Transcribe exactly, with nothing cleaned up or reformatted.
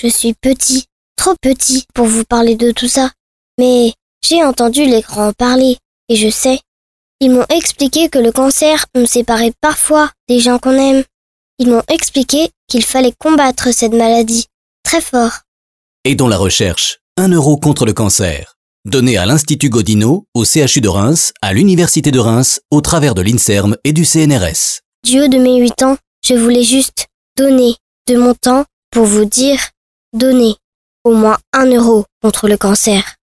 je suis petit, trop petit pour vous parler de tout ça. Mais j'ai entendu les grands en parler, et je sais. Ils m'ont expliqué que le cancer nous séparait parfois des gens qu'on aime. Ils m'ont expliqué qu'il fallait combattre cette maladie très fort. Aidons la recherche. Un euro contre le cancer. Donné à l'Institut Godino, au C H U de Reims, à l'Université de Reims, au travers de l'INSERM et du C N R S. Du haut de mes huit ans, je voulais juste donner de mon temps pour vous dire donner au moins un euro contre le cancer.